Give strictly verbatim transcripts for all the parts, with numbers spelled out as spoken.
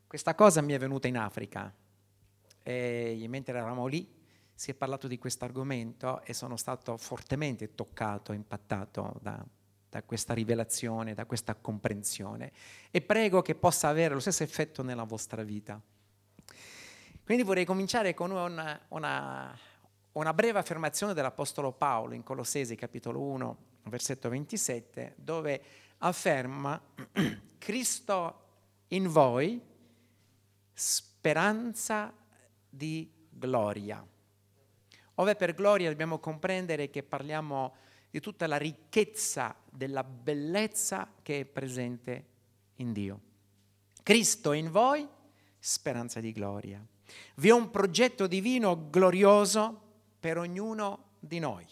Questa cosa mi è venuta in Africa e mentre eravamo lì si è parlato di questo argomento e sono stato fortemente toccato, impattato da, da questa rivelazione, da questa comprensione, e prego che possa avere lo stesso effetto nella vostra vita. Quindi vorrei cominciare con una, una, una breve affermazione dell'Apostolo Paolo in Colossesi capitolo uno, versetto ventisette, dove afferma: Cristo in voi, speranza di gloria. Ove per gloria dobbiamo comprendere che parliamo di tutta la ricchezza della bellezza che è presente in Dio. Cristo in voi, speranza di gloria. Vi è un progetto divino glorioso per ognuno di noi.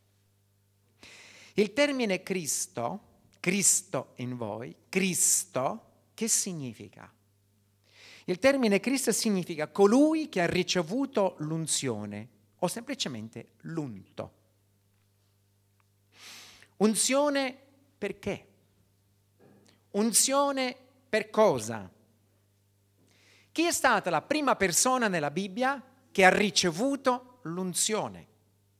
Il termine Cristo, Cristo in voi, Cristo, che significa? Il termine Cristo significa colui che ha ricevuto l'unzione o semplicemente l'unto. Unzione perché? Unzione per cosa? Chi è stata la prima persona nella Bibbia che ha ricevuto l'unzione?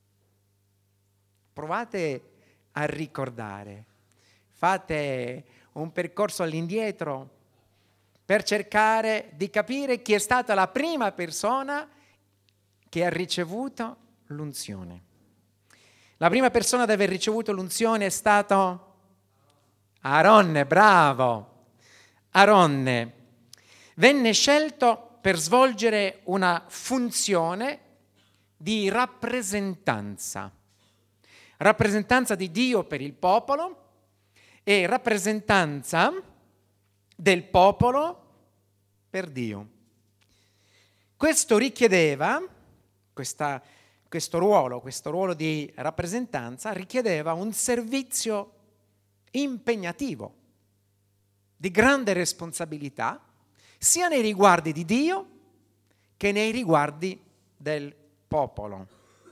Provate a ricordare, fate un percorso all'indietro per cercare di capire chi è stata la prima persona che ha ricevuto l'unzione. La prima persona ad aver ricevuto l'unzione è stato Aaronne, bravo. Aaronne venne scelto per svolgere una funzione di rappresentanza. Rappresentanza di Dio per il popolo e rappresentanza del popolo per Dio. Questo richiedeva, questa, questo ruolo, questo ruolo di rappresentanza richiedeva un servizio impegnativo, di grande responsabilità, sia nei riguardi di Dio che nei riguardi del popolo.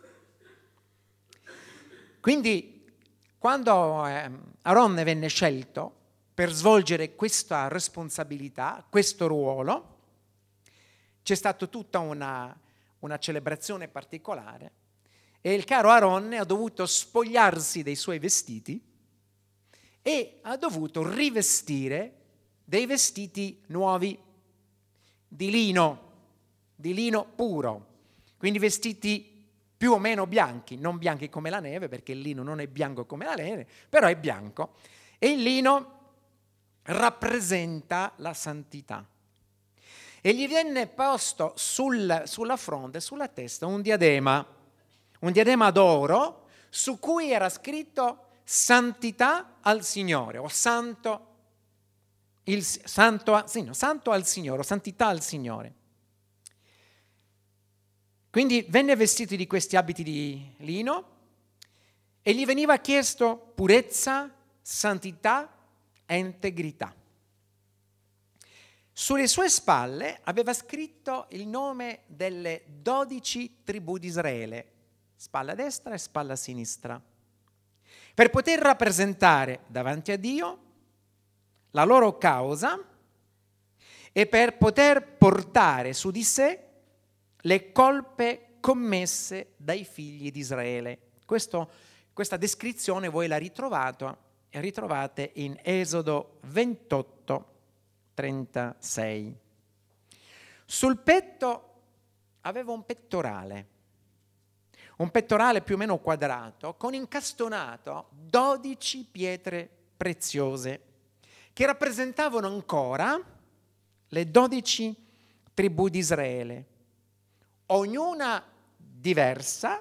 Quindi, quando eh, Aaronne venne scelto per svolgere questa responsabilità, questo ruolo, c'è stata tutta una, una celebrazione particolare e il caro Aaronne ha dovuto spogliarsi dei suoi vestiti e ha dovuto rivestire dei vestiti nuovi di lino, di lino puro, quindi vestiti più o meno bianchi, non bianchi come la neve, perché il lino non è bianco come la neve, però è bianco, e il lino rappresenta la santità. E gli venne posto sul, sulla fronte, sulla testa, un diadema, un diadema d'oro, su cui era scritto santità al Signore, o santo, il, santo, sì, no, santo al Signore, o santità al Signore. Quindi venne vestito di questi abiti di lino e gli veniva chiesto purezza, santità e integrità. Sulle sue spalle aveva scritto il nome delle dodici tribù di Israele, spalla destra e spalla sinistra, per poter rappresentare davanti a Dio la loro causa e per poter portare su di sé le colpe commesse dai figli di Israele. Questo, questa descrizione voi la ritrovate, ritrovate in Esodo ventotto, trentasei. Sul petto aveva un pettorale, un pettorale più o meno quadrato, con incastonato dodici pietre preziose, che rappresentavano ancora le dodici tribù di Israele, ognuna diversa,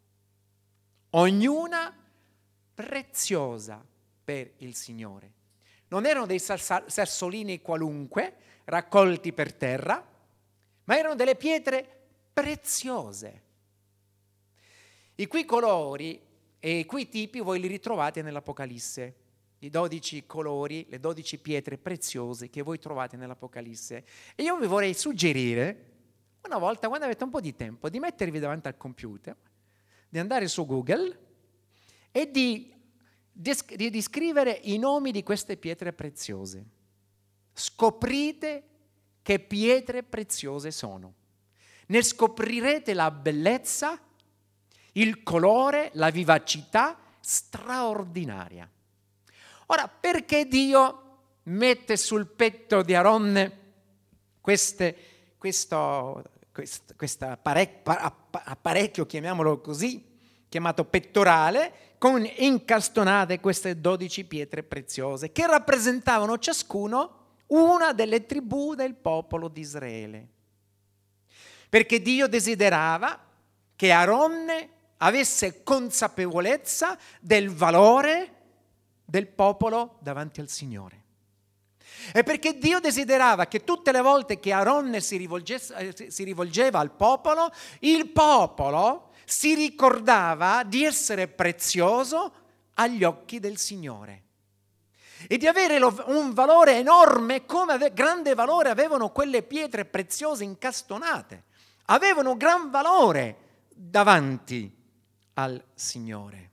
ognuna preziosa per il Signore. Non erano dei sassolini qualunque, raccolti per terra, ma erano delle pietre preziose. I cui colori e i cui tipi voi li ritrovate nell'Apocalisse. I dodici colori, le dodici pietre preziose che voi trovate nell'Apocalisse. E io vi vorrei suggerire, una volta, quando avete un po' di tempo, di mettervi davanti al computer, di andare su Google e di, di, di scrivere i nomi di queste pietre preziose. Scoprite che pietre preziose sono. Ne scoprirete la bellezza, il colore, la vivacità straordinaria. Ora, perché Dio mette sul petto di Aronne queste, questo, questo questo apparecchio, chiamiamolo così, chiamato pettorale, con incastonate queste dodici pietre preziose, che rappresentavano ciascuno una delle tribù del popolo di Israele. Perché Dio desiderava che Aronne avesse consapevolezza del valore del popolo davanti al Signore. E perché Dio desiderava che tutte le volte che Aronne si, si rivolgeva al popolo, il popolo si ricordava di essere prezioso agli occhi del Signore e di avere un valore enorme, come ave- grande valore avevano quelle pietre preziose incastonate. Avevano gran valore davanti al Signore.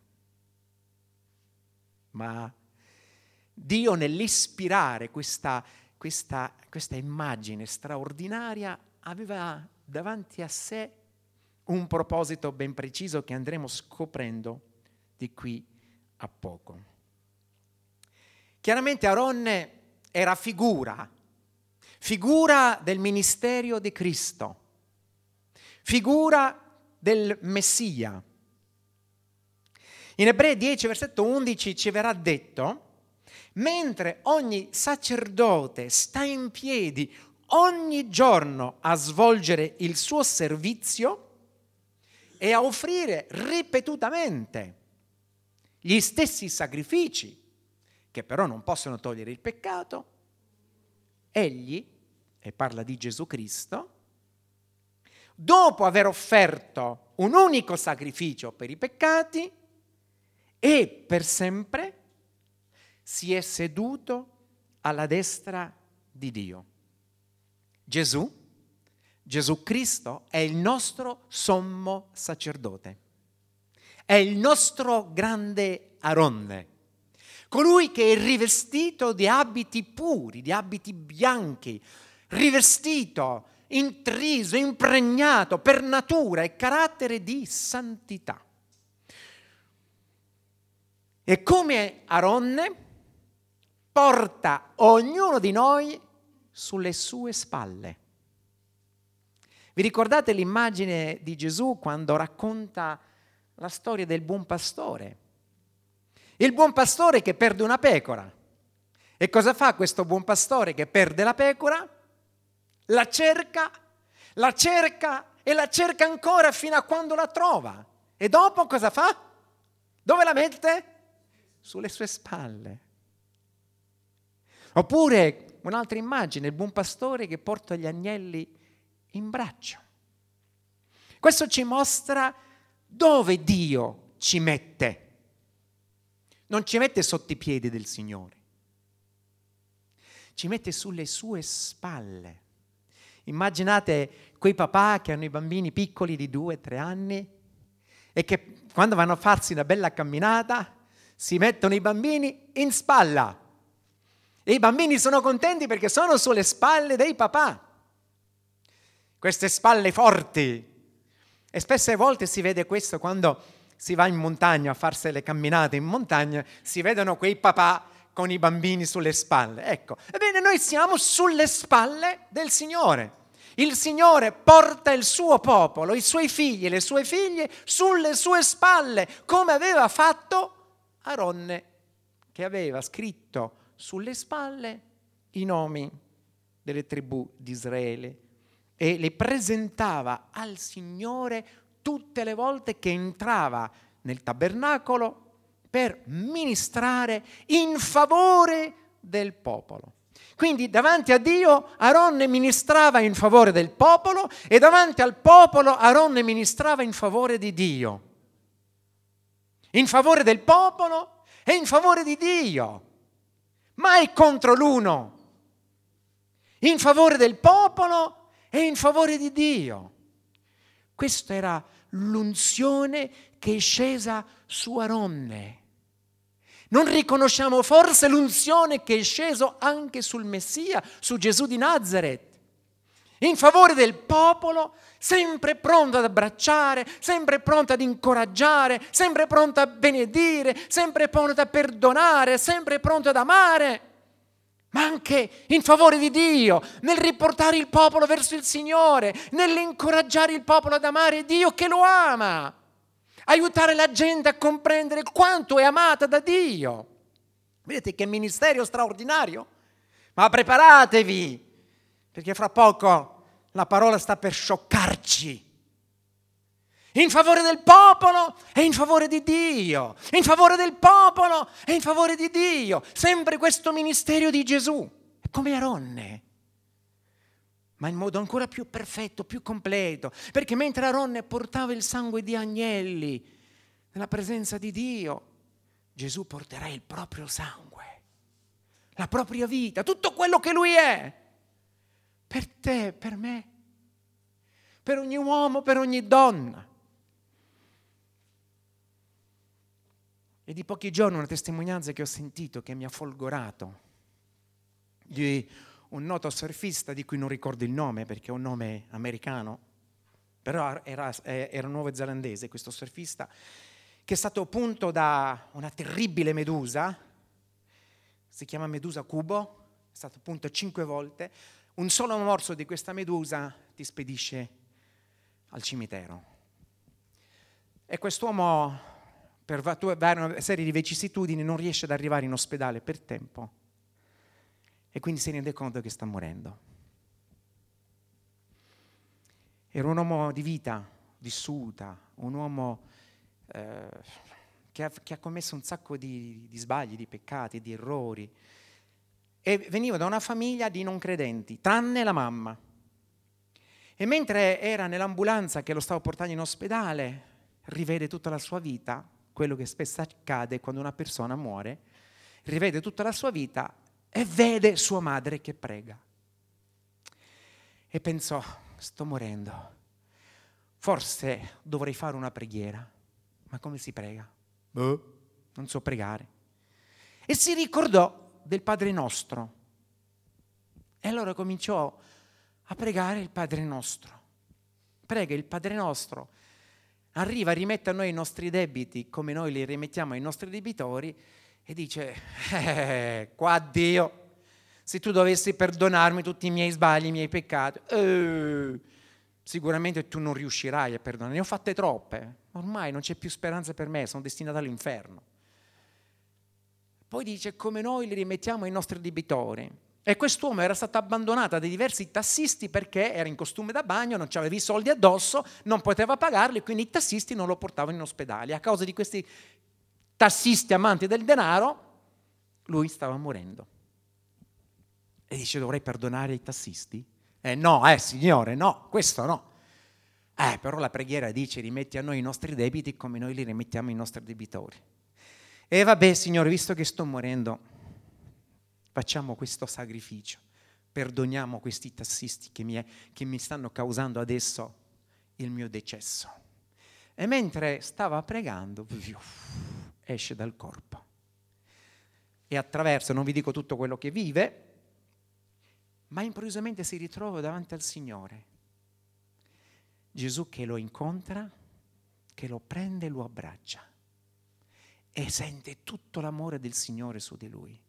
Ma Dio, nell'ispirare questa, questa, questa immagine straordinaria, aveva davanti a sé un proposito ben preciso che andremo scoprendo di qui a poco. Chiaramente Aronne era figura, figura del ministero di Cristo, figura del Messia. In Ebrei dieci, versetto undici, ci verrà detto: mentre ogni sacerdote sta in piedi ogni giorno a svolgere il suo servizio e a offrire ripetutamente gli stessi sacrifici, che però non possono togliere il peccato, egli, e parla di Gesù Cristo, dopo aver offerto un unico sacrificio per i peccati e per sempre, si è seduto alla destra di Dio. Gesù, Gesù Cristo è il nostro sommo sacerdote, è il nostro grande Aronne, colui che è rivestito di abiti puri, di abiti bianchi, rivestito, intriso, impregnato per natura e carattere di santità. E come Aronne porta ognuno di noi sulle sue spalle. Vi ricordate l'immagine di Gesù quando racconta la storia del buon pastore? Il buon pastore che perde una pecora. E cosa fa questo buon pastore che perde la pecora? La cerca, la cerca e la cerca ancora fino a quando la trova. E dopo cosa fa? Dove la mette? Sulle sue spalle. Oppure un'altra immagine, il buon pastore che porta gli agnelli in braccio. Questo ci mostra dove Dio ci mette. Non ci mette sotto i piedi del Signore, ci mette sulle sue spalle. Immaginate quei papà che hanno i bambini piccoli di due, tre anni e che quando vanno a farsi una bella camminata si mettono i bambini in spalla. E i bambini sono contenti perché sono sulle spalle dei papà. Queste spalle forti. E spesse volte si vede questo quando si va in montagna a farsi le camminate in montagna, si vedono quei papà con i bambini sulle spalle. Ecco, ebbene noi siamo sulle spalle del Signore. Il Signore porta il suo popolo, i suoi figli e le sue figlie sulle sue spalle, come aveva fatto Aronne, che aveva scritto sulle spalle i nomi delle tribù di Israele e le presentava al Signore tutte le volte che entrava nel tabernacolo per ministrare in favore del popolo. Quindi davanti a Dio Aronne ministrava in favore del popolo e davanti al popolo Aronne ministrava in favore di Dio. In favore del popolo e in favore di Dio. Mai contro l'uno. In favore del popolo e in favore di Dio. Questa era l'unzione che è scesa su Aronne. Non riconosciamo forse l'unzione che è sceso anche sul Messia, su Gesù di Nazaret? in favore del popolo, sempre pronto ad abbracciare, sempre pronto ad incoraggiare, sempre pronto a benedire, sempre pronto a perdonare, sempre pronto ad amare, ma anche in favore di Dio, nel riportare il popolo verso il Signore, nell'incoraggiare il popolo ad amare Dio che lo ama, aiutare la gente a comprendere quanto è amata da Dio. Vedete che ministero straordinario? Ma preparatevi, perché fra poco la parola sta per scioccarci. In favore del popolo e in favore di Dio. In favore del popolo e in favore di Dio. Sempre questo ministero di Gesù. È come Aronne, ma in modo ancora più perfetto, più completo. Perché mentre Aronne portava il sangue di agnelli nella presenza di Dio, Gesù porterà il proprio sangue, la propria vita, tutto quello che Lui è. Per te, per me, per ogni uomo, per ogni donna. E di pochi giorni una testimonianza che ho sentito, che mi ha folgorato, di un noto surfista di cui non ricordo il nome perché è un nome americano, però era, era neozelandese questo surfista, che è stato punto da una terribile medusa, si chiama medusa cubo, è stato punto cinque volte. Un solo morso di questa medusa ti spedisce al cimitero. E quest'uomo, per una serie di vicissitudini, non riesce ad arrivare in ospedale per tempo e quindi si rende conto che sta morendo. Era un uomo di vita vissuta, un uomo eh, che, ha, che ha commesso un sacco di, di sbagli, di peccati, di errori. E veniva da una famiglia di non credenti, tranne la mamma. E mentre era nell'ambulanza che lo stava portando in ospedale, rivede tutta la sua vita, quello che spesso accade quando una persona muore, rivede tutta la sua vita e vede sua madre che prega. E pensò, sto morendo, forse dovrei fare una preghiera. Ma come si prega? Boh, non so pregare. E si ricordò del Padre Nostro. E allora cominciò a pregare il Padre Nostro. Prega il Padre Nostro. Arriva, rimette a noi i nostri debiti come noi li rimettiamo ai nostri debitori e dice, eh, qua Dio, se tu dovessi perdonarmi tutti i miei sbagli, i miei peccati, eh, sicuramente tu non riuscirai a perdonare. Ne ho fatte troppe. Ormai non c'è più speranza per me, sono destinato all'inferno. Poi dice, come noi li rimettiamo ai nostri debitori. E quest'uomo era stato abbandonato dai diversi tassisti perché era in costume da bagno, non aveva i soldi addosso, non poteva pagarli, quindi i tassisti non lo portavano in ospedale. A causa di questi tassisti amanti del denaro, lui stava morendo. E dice, dovrei perdonare i tassisti? Eh no, eh signore, no, questo no. Eh, però la preghiera dice, rimetti a noi i nostri debiti come noi li rimettiamo ai nostri debitori. E vabbè, Signore, visto che sto morendo, facciamo questo sacrificio, perdoniamo questi tassisti che mi, è, che mi stanno causando adesso il mio decesso. E mentre stava pregando, esce dal corpo. E attraverso, non vi dico tutto quello che vive, ma improvvisamente si ritrova davanti al Signore. Gesù che lo incontra, che lo prende e lo abbraccia. E sente tutto l'amore del Signore su di lui.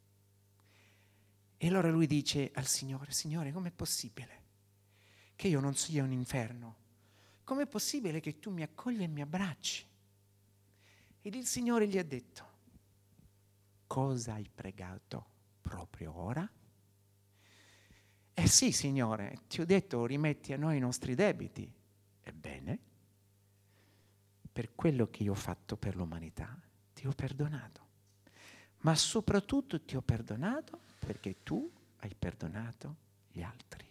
E allora lui dice al Signore, Signore, com'è possibile che io non sia un inferno? Com'è possibile che tu mi accogli e mi abbracci? Ed il Signore gli ha detto, cosa hai pregato proprio ora? Eh sì, Signore, ti ho detto, rimetti a noi i nostri debiti. Ebbene, per quello che io ho fatto per l'umanità, ti ho perdonato, ma soprattutto ti ho perdonato perché tu hai perdonato gli altri.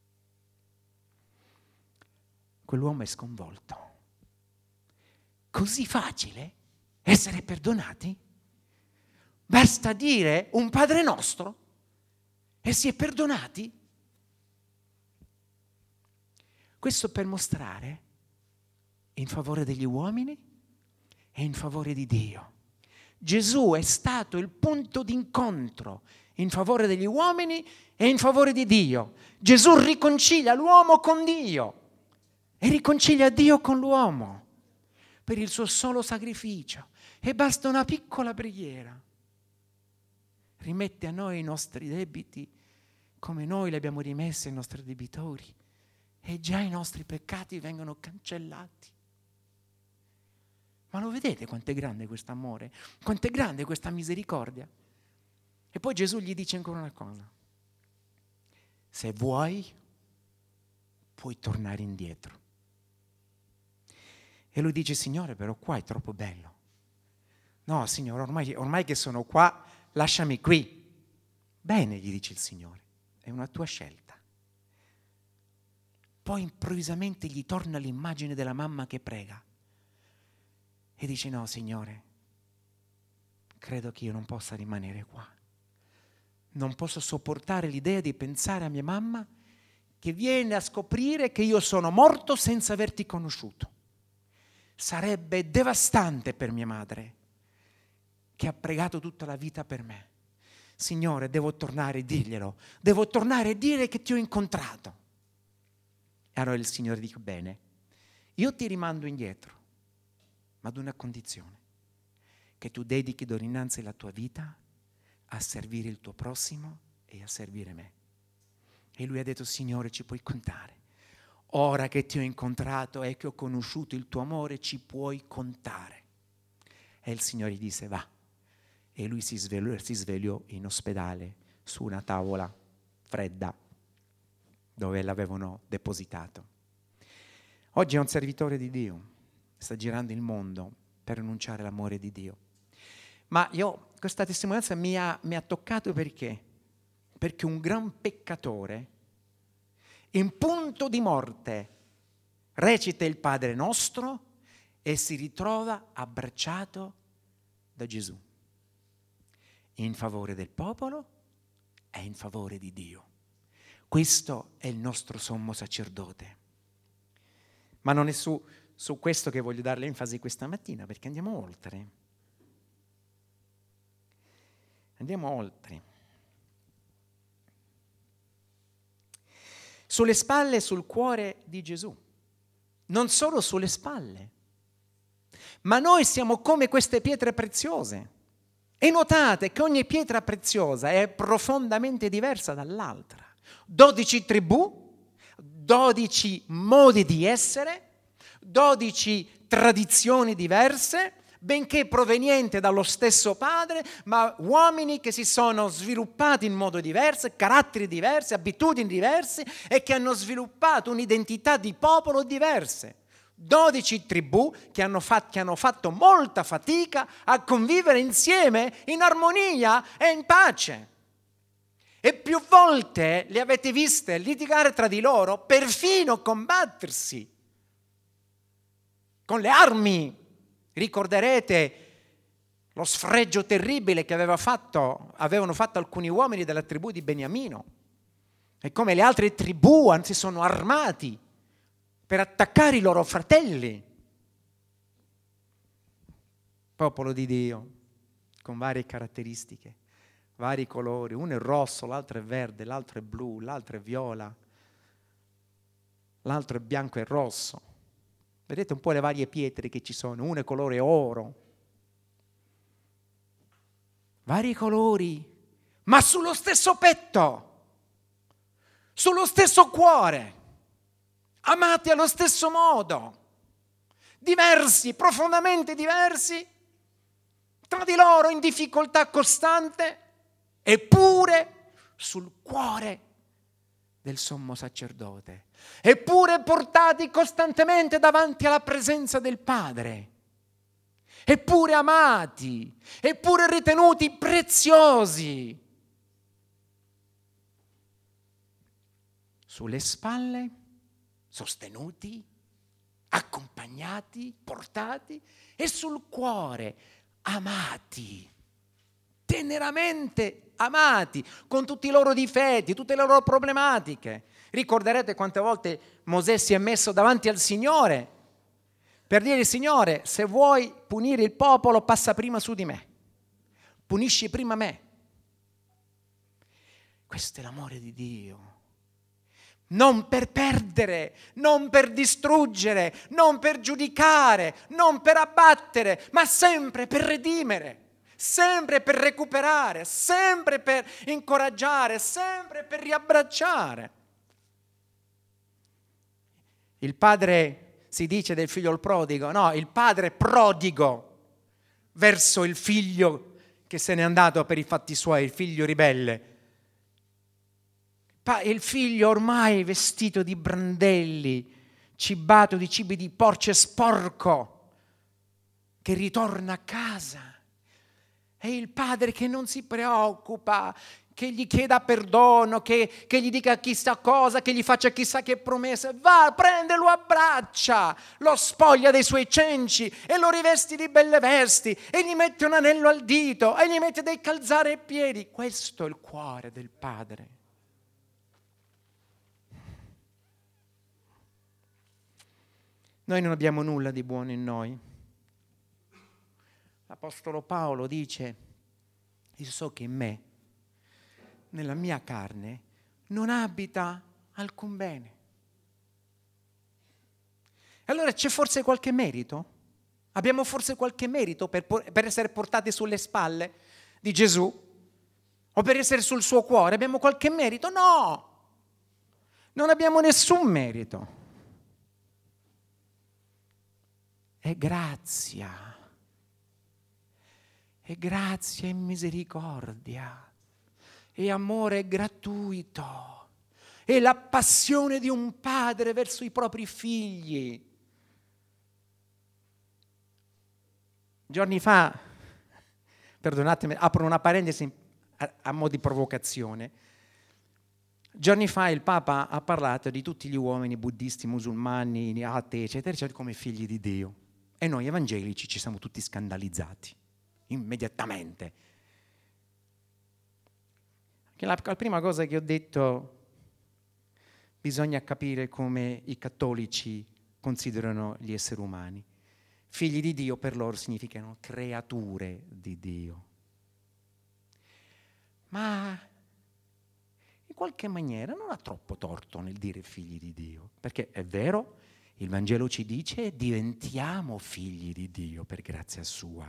Quell'uomo è sconvolto. Così facile essere perdonati? Basta dire un Padre Nostro e si è perdonati? Questo per mostrare in favore degli uomini e in favore di Dio. Gesù è stato il punto d'incontro in favore degli uomini e in favore di Dio. Gesù riconcilia l'uomo con Dio e riconcilia Dio con l'uomo per il suo solo sacrificio. E basta una piccola preghiera. Rimette a noi i nostri debiti come noi li abbiamo rimessi ai nostri debitori, e già i nostri peccati vengono cancellati. Ma lo vedete quanto è grande questo amore? Quanto è grande questa misericordia? E poi Gesù gli dice ancora una cosa: se vuoi, puoi tornare indietro. E lui dice: Signore, però qua è troppo bello. No, Signore, ormai, ormai che sono qua, lasciami qui. Bene, gli dice il Signore, è una tua scelta. Poi improvvisamente gli torna l'immagine della mamma che prega e dice: no, Signore, credo che io non possa rimanere qua. Non posso sopportare l'idea di pensare a mia mamma che viene a scoprire che io sono morto senza averti conosciuto. Sarebbe devastante per mia madre, che ha pregato tutta la vita per me. Signore, devo tornare e dirglielo, devo tornare e dire che ti ho incontrato. E allora il Signore dice: bene, io ti rimando indietro, ma ad una condizione, che tu dedichi d'ora innanzi la tua vita a servire il tuo prossimo e a servire me. E lui ha detto: Signore, ci puoi contare. Ora che ti ho incontrato e che ho conosciuto il tuo amore, ci puoi contare. E il Signore gli disse: va. E lui si svegliò, si svegliò in ospedale su una tavola fredda dove l'avevano depositato. Oggi è un servitore di Dio, sta girando il mondo per annunciare l'amore di Dio. Ma io, questa testimonianza mi ha, mi ha toccato perché? Perché un gran peccatore, in punto di morte, recita il Padre Nostro e si ritrova abbracciato da Gesù, in favore del popolo e in favore di Dio. Questo è il nostro sommo sacerdote. Ma non è su, su questo che voglio dare l'enfasi questa mattina, perché andiamo oltre. Andiamo oltre. Sulle spalle e sul cuore di Gesù. Non solo sulle spalle, ma noi siamo come queste pietre preziose. E notate che ogni pietra preziosa è profondamente diversa dall'altra. Dodici tribù, dodici modi di essere, dodici tradizioni diverse, benché provenienti dallo stesso padre, ma uomini che si sono sviluppati in modo diverso, caratteri diversi, abitudini diverse e che hanno sviluppato un'identità di popolo diverse. Dodici tribù che hanno, fatto, che hanno fatto molta fatica a convivere insieme in armonia e in pace. E più volte le avete viste litigare tra di loro, perfino combattersi con le armi. Ricorderete lo sfregio terribile che aveva fatto, avevano fatto alcuni uomini della tribù di Beniamino, e come le altre tribù si sono armati per attaccare i loro fratelli. Popolo di Dio, con varie caratteristiche, vari colori, uno è rosso, l'altro è verde, l'altro è blu, l'altro è viola, l'altro è bianco e rosso. Vedete un po' le varie pietre che ci sono, uno è colore oro, vari colori, ma sullo stesso petto, sullo stesso cuore, amati allo stesso modo, diversi, profondamente diversi, tra di loro in difficoltà costante, eppure sul cuore del sommo sacerdote, eppure portati costantemente davanti alla presenza del Padre, eppure amati, eppure ritenuti preziosi. Sulle spalle, sostenuti, accompagnati, portati, e sul cuore, amati, teneramente amati, con tutti i loro difetti, tutte le loro problematiche. Ricorderete quante volte Mosè si è messo davanti al Signore per dire: Signore, se vuoi punire il popolo, passa prima su di me, punisci prima me. Questo è l'amore di Dio. Non per perdere, non per distruggere, non per giudicare, non per abbattere, ma sempre per redimere, sempre per recuperare, sempre per incoraggiare, sempre per riabbracciare. Il padre, si dice del figlio il prodigo, no, il padre prodigo verso il figlio che se n'è andato per i fatti suoi, il figlio ribelle. Il figlio ormai vestito di brandelli, cibato di cibi di porci e sporco, che ritorna a casa. E il padre che non si preoccupa, che gli chieda perdono, che, che gli dica chissà cosa, che gli faccia chissà che promesse. Va, prende, lo abbraccia, lo spoglia dei suoi cenci e lo rivesti di belle vesti e gli mette un anello al dito e gli mette dei calzari ai piedi. Questo è il cuore del padre. Noi non abbiamo nulla di buono in noi. L'Apostolo Paolo dice: io so che in me, nella mia carne, non abita alcun bene. Allora c'è forse qualche merito? Abbiamo forse qualche merito per, per essere portati sulle spalle di Gesù? O per essere sul suo cuore? Abbiamo qualche merito? No! Non abbiamo nessun merito. È grazia, è grazia e misericordia, è amore gratuito, è la passione di un padre verso i propri figli. Giorni fa, perdonatemi, apro una parentesi a, a mo' di provocazione. Giorni fa il Papa ha parlato di tutti gli uomini buddisti, musulmani, atei, eccetera, eccetera, come figli di Dio. E noi evangelici ci siamo tutti scandalizzati, immediatamente. La, la prima cosa che ho detto, bisogna capire come i cattolici considerano gli esseri umani. Figli di Dio per loro significano creature di Dio. Ma in qualche maniera non ha troppo torto nel dire figli di Dio, perché è vero, il Vangelo ci dice diventiamo figli di Dio per grazia sua.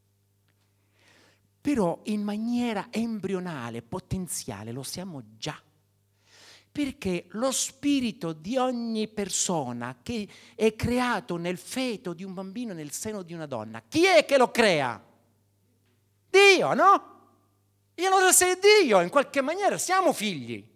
Però in maniera embrionale, potenziale, lo siamo già. Perché lo spirito di ogni persona che è creato nel feto di un bambino nel seno di una donna, chi è che lo crea? Dio, no? E allora se è Dio, in qualche maniera siamo figli.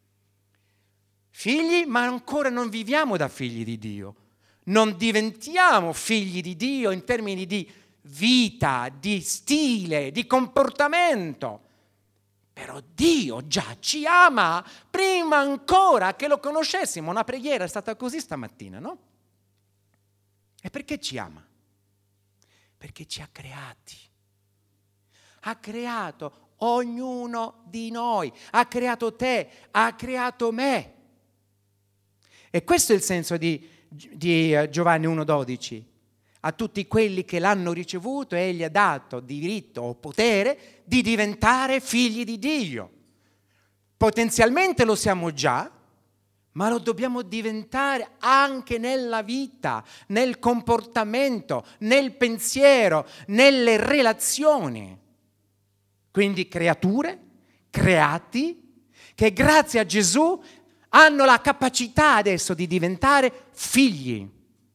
Figli, ma ancora non viviamo da figli di Dio. Non diventiamo figli di Dio in termini di vita, di stile, di comportamento. Però Dio già ci ama prima ancora che lo conoscessimo. Una preghiera è stata così stamattina, no? E perché ci ama? Perché ci ha creati. Ha creato ognuno di noi. Ha creato te, ha creato me. E questo è il senso di, di Giovanni uno dodici. A tutti quelli che l'hanno ricevuto, egli ha dato diritto o potere di diventare figli di Dio. Potenzialmente lo siamo già, ma lo dobbiamo diventare anche nella vita, nel comportamento, nel pensiero, nelle relazioni. Quindi creature, creati, che grazie a Gesù hanno la capacità adesso di diventare figli.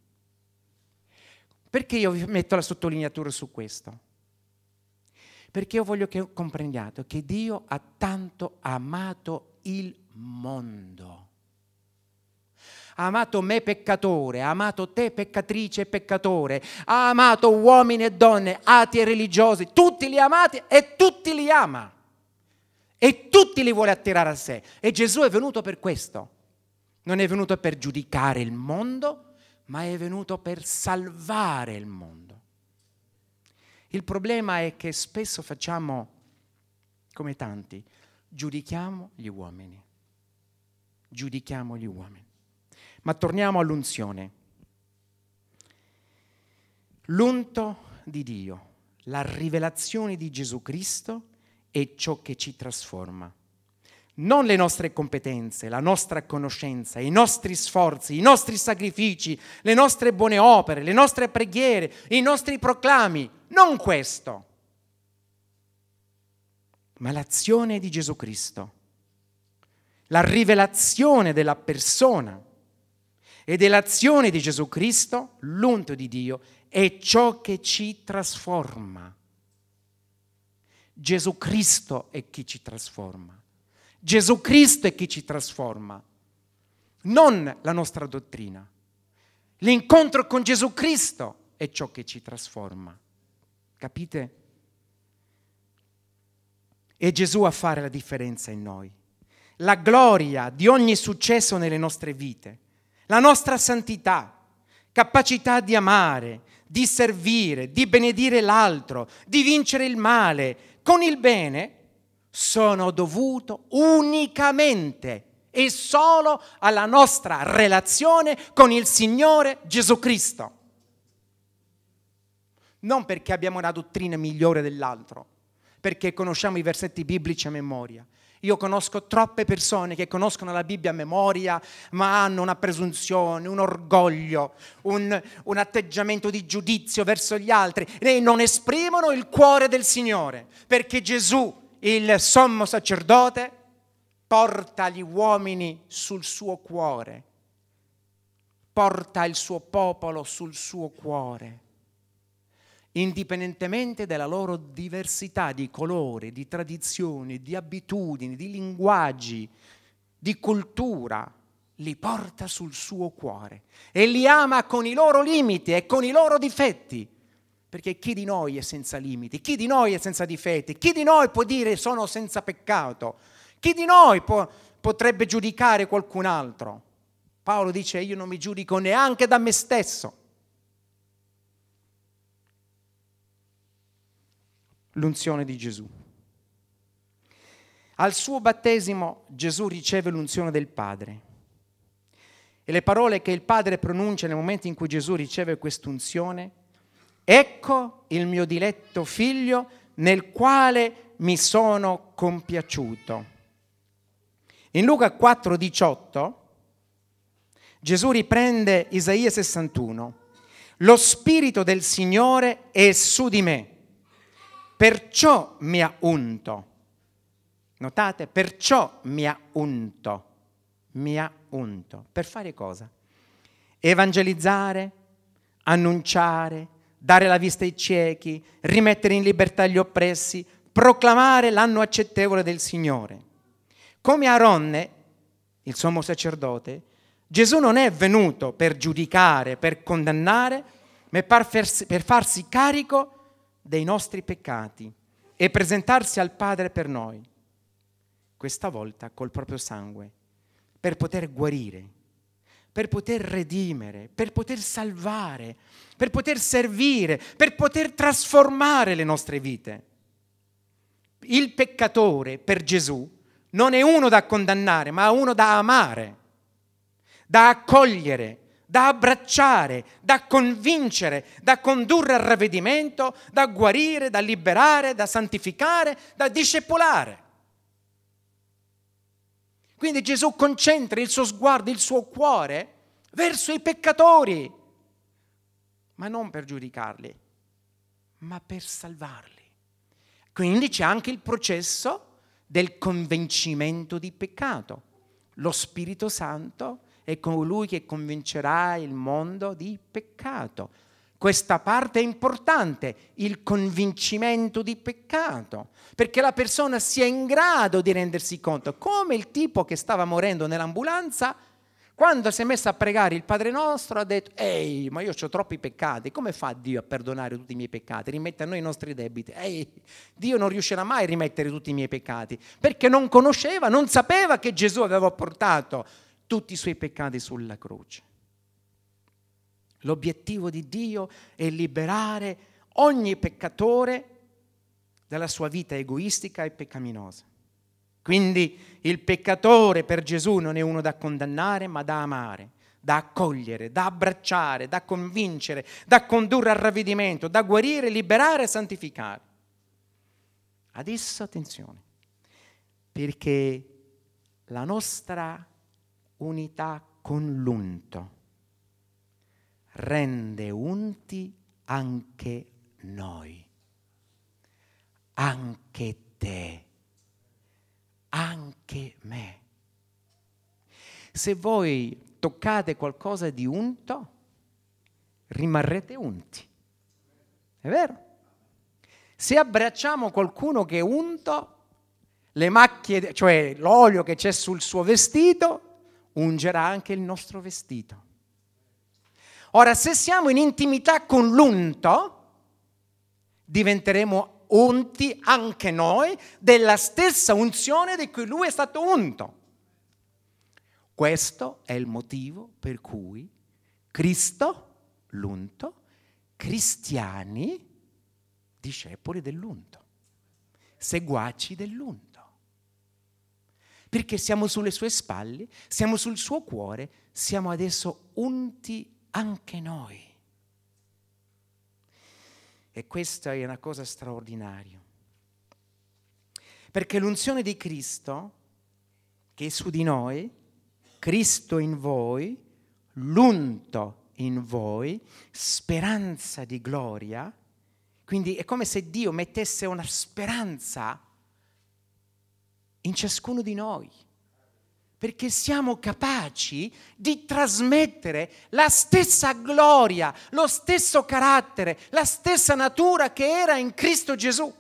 Perché io vi metto la sottolineatura su questo? Perché io voglio che comprendiate che Dio ha tanto amato il mondo. Ha amato me peccatore, ha amato te peccatrice e peccatore, ha amato uomini e donne, atei e religiosi, tutti li ha amati e tutti li ama. E tutti li vuole attirare a sé. E Gesù è venuto per questo. Non è venuto per giudicare il mondo, ma è venuto per salvare il mondo. Il problema è che spesso facciamo, come tanti, giudichiamo gli uomini. Giudichiamo gli uomini. Ma torniamo all'unzione. L'unto di Dio, la rivelazione di Gesù Cristo è ciò che ci trasforma. non le nostre competenze, la nostra conoscenza, i nostri sforzi, i nostri sacrifici, le nostre buone opere, le nostre preghiere, i nostri proclami, non questo, ma l'azione di Gesù Cristo, la rivelazione della persona e dell'azione di Gesù Cristo, l'unto di Dio, è ciò che ci trasforma. Gesù Cristo è chi ci trasforma. Gesù Cristo è chi ci trasforma, non la nostra dottrina. L'incontro con Gesù Cristo è ciò che ci trasforma. Capite? È Gesù a fare la differenza in noi. La gloria di ogni successo nelle nostre vite, la nostra santità, capacità di amare, di servire, di benedire l'altro, di vincere il male con il bene, sono dovuto unicamente e solo alla nostra relazione con il Signore Gesù Cristo. Non perché abbiamo una dottrina migliore dell'altro, perché conosciamo i versetti biblici a memoria. Io conosco troppe persone che conoscono la Bibbia a memoria, ma hanno una presunzione, un orgoglio, un, un atteggiamento di giudizio verso gli altri e non esprimono il cuore del Signore, perché Gesù, il sommo sacerdote, porta gli uomini sul suo cuore, porta il suo popolo sul suo cuore, indipendentemente dalla loro diversità di colore, di tradizioni, di abitudini, di linguaggi, di cultura, li porta sul suo cuore e li ama con i loro limiti e con i loro difetti. Perché chi di noi è senza limiti? Chi di noi è senza difetti? Chi di noi può dire sono senza peccato? Chi di noi può, potrebbe giudicare qualcun altro? Paolo dice io non mi giudico neanche da me stesso. L'unzione di Gesù. Al suo battesimo Gesù riceve l'unzione del Padre. E le parole che il Padre pronuncia nel momento in cui Gesù riceve quest'unzione: ecco il mio diletto figlio nel quale mi sono compiaciuto. In Luca quattro diciotto Gesù riprende Isaia sessantuno. Lo Spirito del Signore è su di me, perciò mi ha unto. Notate? Perciò mi ha unto. Mi ha unto. Per fare cosa? Evangelizzare, annunciare, dare la vista ai ciechi, rimettere in libertà gli oppressi, proclamare l'anno accettevole del Signore. Come Aronne, il sommo sacerdote, Gesù non è venuto per giudicare, per condannare, ma per farsi, per farsi carico dei nostri peccati e presentarsi al Padre per noi, questa volta col proprio sangue, per poter guarire, per poter redimere, per poter salvare, per poter servire, per poter trasformare le nostre vite. Il peccatore per Gesù non è uno da condannare, ma uno da amare, da accogliere, da abbracciare, da convincere, da condurre al ravvedimento, da guarire, da liberare, da santificare, da discepolare. Quindi Gesù concentra il suo sguardo, il suo cuore verso i peccatori, ma non per giudicarli, ma per salvarli. Quindi c'è anche il processo del convincimento di peccato. Lo Spirito Santo è colui che convincerà il mondo di peccato. Questa parte è importante, il convincimento di peccato, perché la persona sia in grado di rendersi conto, come il tipo che stava morendo nell'ambulanza, quando si è messo a pregare il Padre Nostro ha detto: ehi, ma io ho troppi peccati, come fa Dio a perdonare tutti i miei peccati, rimette a noi i nostri debiti? Ehi, Dio non riuscirà mai a rimettere tutti i miei peccati, perché non conosceva, non sapeva che Gesù aveva portato tutti i suoi peccati sulla croce. L'obiettivo di Dio è liberare ogni peccatore dalla sua vita egoistica e peccaminosa. Quindi il peccatore per Gesù non è uno da condannare, ma da amare, da accogliere, da abbracciare, da convincere, da condurre al ravvedimento, da guarire, liberare e santificare. Adesso attenzione, perché la nostra unità con l'unto rende unti anche noi, anche te, anche me. Se voi toccate qualcosa di unto, rimarrete unti. È vero? Se abbracciamo qualcuno che è unto, le macchie, cioè l'olio che c'è sul suo vestito, ungerà anche il nostro vestito. Ora, se siamo in intimità con l'unto, diventeremo unti anche noi della stessa unzione di cui lui è stato unto. Questo è il motivo per cui Cristo, l'unto, cristiani, discepoli dell'unto, seguaci dell'unto. Perché siamo sulle sue spalle, siamo sul suo cuore, siamo adesso unti anche noi. E questa è una cosa straordinaria. Perché l'unzione di Cristo, che è su di noi, Cristo in voi, l'unto in voi, speranza di gloria, quindi è come se Dio mettesse una speranza in ciascuno di noi, perché siamo capaci di trasmettere la stessa gloria, lo stesso carattere, la stessa natura che era in Cristo Gesù.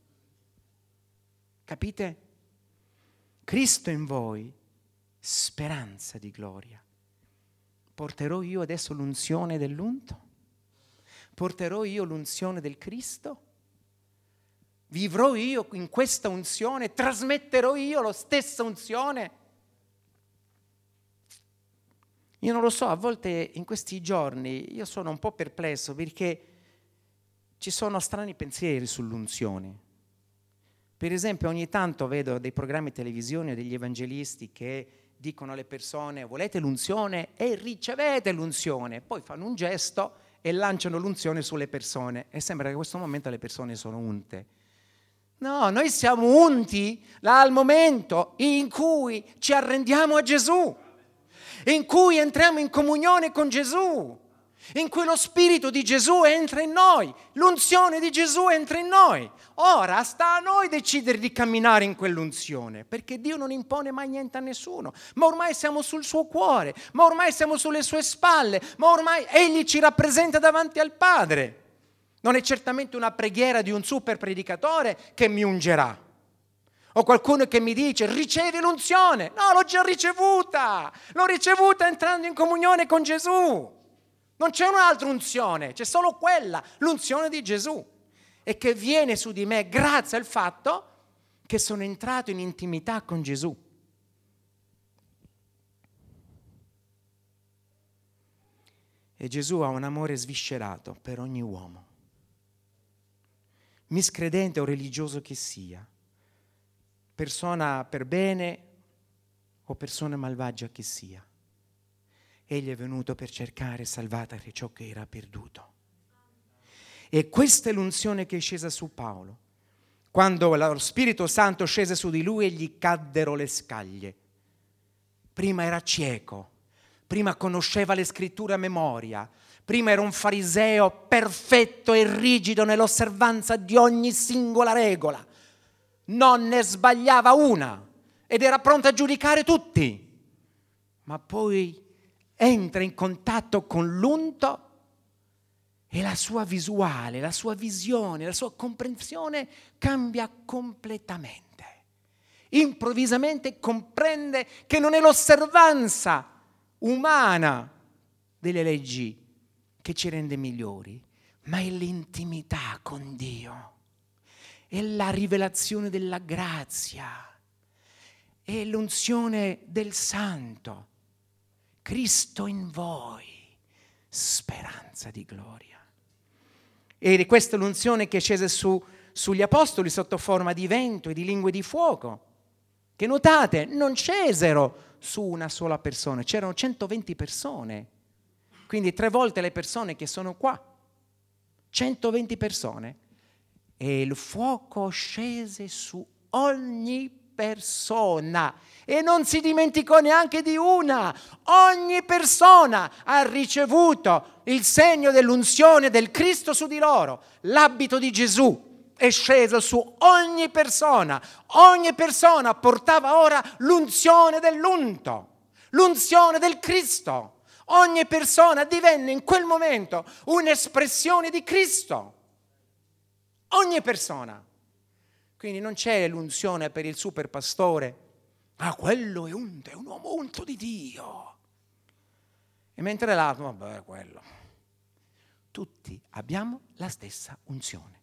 Capite? Cristo in voi, speranza di gloria. Porterò io adesso l'unzione dell'unto? Porterò io l'unzione del Cristo? Vivrò io in questa unzione? Trasmetterò io la stessa unzione? Io non lo so, a volte in questi giorni io sono un po' perplesso perché ci sono strani pensieri sull'unzione. Per esempio, ogni tanto vedo dei programmi televisivi o degli evangelisti che dicono alle persone: volete l'unzione? E ricevete l'unzione. Poi fanno un gesto e lanciano l'unzione sulle persone e sembra che in questo momento le persone sono unte. No, noi siamo unti al momento in cui ci arrendiamo a Gesù, in cui entriamo in comunione con Gesù, in cui lo Spirito di Gesù entra in noi, l'unzione di Gesù entra in noi. Ora sta a noi decidere di camminare in quell'unzione, perché Dio non impone mai niente a nessuno, ma ormai siamo sul suo cuore, ma ormai siamo sulle sue spalle, ma ormai Egli ci rappresenta davanti al Padre. Non è certamente una preghiera di un super predicatore che mi ungerà, o qualcuno che mi dice ricevi l'unzione. No, l'ho già ricevuta, l'ho ricevuta entrando in comunione con Gesù. Non c'è un'altra unzione, c'è solo quella, l'unzione di Gesù, e che viene su di me grazie al fatto che sono entrato in intimità con Gesù. E Gesù ha un amore sviscerato per ogni uomo, miscredente o religioso che sia, persona per bene o persona malvagia che sia. Egli è venuto per cercare e salvare ciò che era perduto. E questa è l'unzione che è scesa su Paolo. Quando lo Spirito Santo scese su di lui e gli caddero le scaglie. Prima era cieco, prima conosceva le scritture a memoria, prima era un fariseo perfetto e rigido nell'osservanza di ogni singola regola. Non ne sbagliava una ed era pronto a giudicare tutti. Ma poi entra in contatto con l'unto e la sua visuale, la sua visione, la sua comprensione cambia completamente. Improvvisamente comprende che non è l'osservanza umana delle leggi che ci rende migliori, ma è l'intimità con Dio, è la rivelazione della grazia, è l'unzione del Santo. Cristo in voi, speranza di gloria. E questa è l'unzione che scese su, sugli apostoli sotto forma di vento e di lingue di fuoco, che notate, non scesero su una sola persona, c'erano centoventi persone, quindi tre volte le persone che sono qua, centoventi persone, e il fuoco scese su ogni persona. E non si dimenticò neanche di una. Ogni persona ha ricevuto il segno dell'unzione del Cristo su di loro. L'abito di Gesù è sceso su ogni persona. Ogni persona portava ora l'unzione dell'unto, l'unzione del Cristo. Ogni persona divenne in quel momento un'espressione di Cristo. Ogni persona. Quindi non c'è l'unzione per il super pastore. Ah, quello è unto, è un uomo unto di Dio. E mentre l'altro, vabbè, quello. Tutti abbiamo la stessa unzione.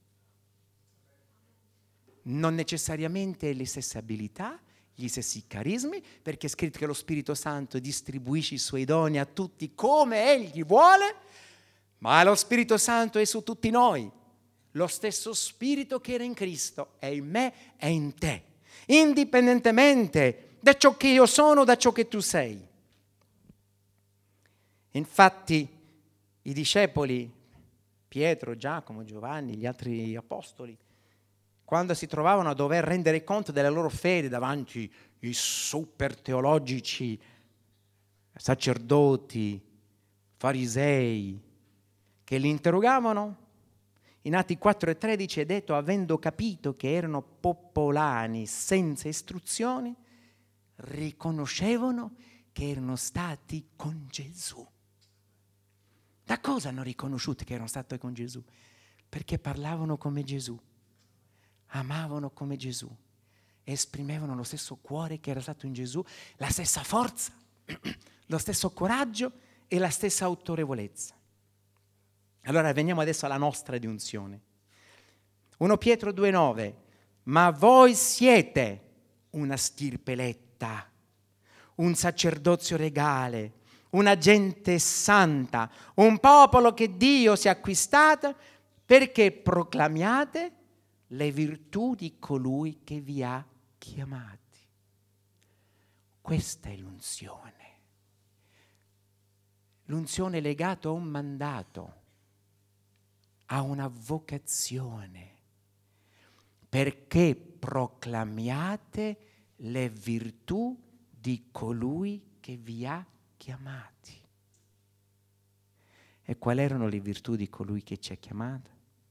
Non necessariamente le stesse abilità, gli stessi carismi, perché è scritto che lo Spirito Santo distribuisce i suoi doni a tutti come Egli vuole, ma lo Spirito Santo è su tutti noi. Lo stesso Spirito che era in Cristo è in me e in te, indipendentemente da ciò che io sono, da ciò che tu sei. Infatti i discepoli, Pietro, Giacomo, Giovanni, gli altri apostoli, quando si trovavano a dover rendere conto della loro fede davanti ai super teologici, sacerdoti, farisei, che li interrogavano, in Atti quattro e tredici è detto, avendo capito che erano popolani senza istruzioni, riconoscevano che erano stati con Gesù. Da cosa hanno riconosciuto che erano stati con Gesù? Perché parlavano come Gesù, amavano come Gesù, esprimevano lo stesso cuore che era stato in Gesù, la stessa forza, lo stesso coraggio e la stessa autorevolezza. Allora veniamo adesso alla nostra di unzione. primo Pietro due nove, ma voi siete una stirpe eletta, un sacerdozio regale, una gente santa, un popolo che Dio si è acquistato perché proclamiate le virtù di colui che vi ha chiamati. Questa è l'unzione. L'unzione è legata a un mandato, a una vocazione, perché proclamiate le virtù di colui che vi ha chiamati. E quali erano le virtù di colui che ci ha chiamati?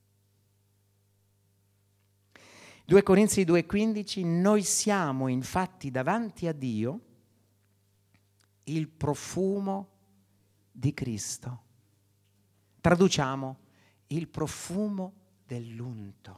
due Corinzi due quindici, noi siamo infatti davanti a Dio il profumo di Cristo. Traduciamo, il profumo dell'unto.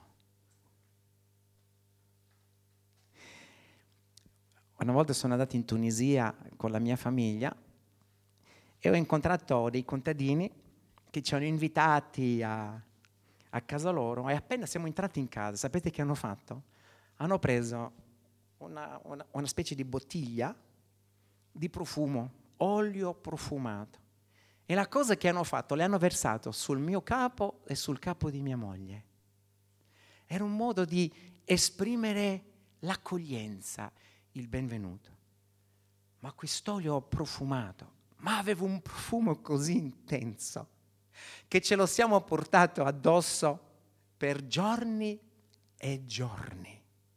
Una volta sono andato in Tunisia con la mia famiglia e ho incontrato dei contadini che ci hanno invitati a, a casa loro e appena siamo entrati in casa, sapete che hanno fatto? Hanno preso una, una, una specie di bottiglia di profumo, olio profumato. E la cosa che hanno fatto, le hanno versato sul mio capo e sul capo di mia moglie. Era un modo di esprimere l'accoglienza, il benvenuto. Ma quest'olio profumato, ma aveva un profumo così intenso che ce lo siamo portato addosso per giorni e giorni.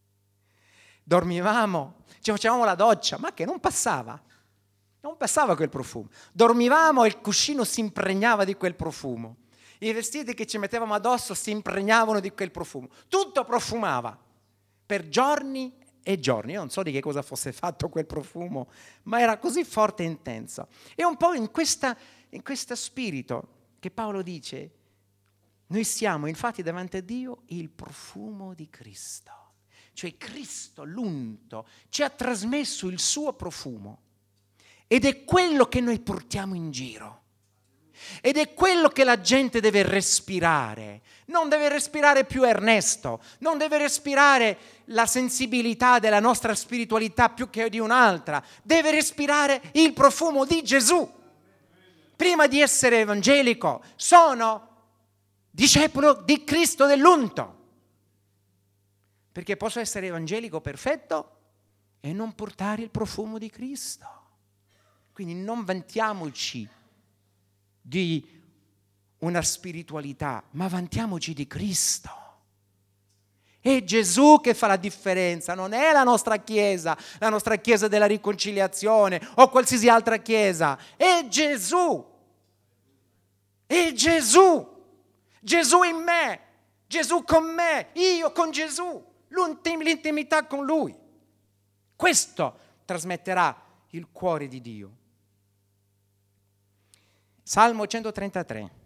Dormivamo, ci facevamo la doccia, ma che non passava. Non passava quel profumo. Dormivamo e il cuscino si impregnava di quel profumo. I vestiti che ci mettevamo addosso si impregnavano di quel profumo. Tutto profumava per giorni e giorni. Io non so di che cosa fosse fatto quel profumo, ma era così forte e intenso. E un po' in, questa, in questo spirito che Paolo dice, noi siamo infatti davanti a Dio il profumo di Cristo. Cioè Cristo, l'unto, ci ha trasmesso il suo profumo. Ed è quello che noi portiamo in giro. Ed è quello che la gente deve respirare. Non deve respirare più Ernesto, non deve respirare la sensibilità della nostra spiritualità più che di un'altra. Deve respirare il profumo di Gesù. Prima di essere evangelico, sono discepolo di Cristo dell'unto. Perché posso essere evangelico perfetto e non portare il profumo di Cristo. Quindi non vantiamoci di una spiritualità, ma vantiamoci di Cristo. È Gesù che fa la differenza, non è la nostra chiesa, la nostra chiesa della riconciliazione o qualsiasi altra chiesa. È Gesù. È Gesù. Gesù in me, Gesù con me, io con Gesù, l'intimità con Lui. Questo trasmetterà il cuore di Dio. Salmo centotrentatré.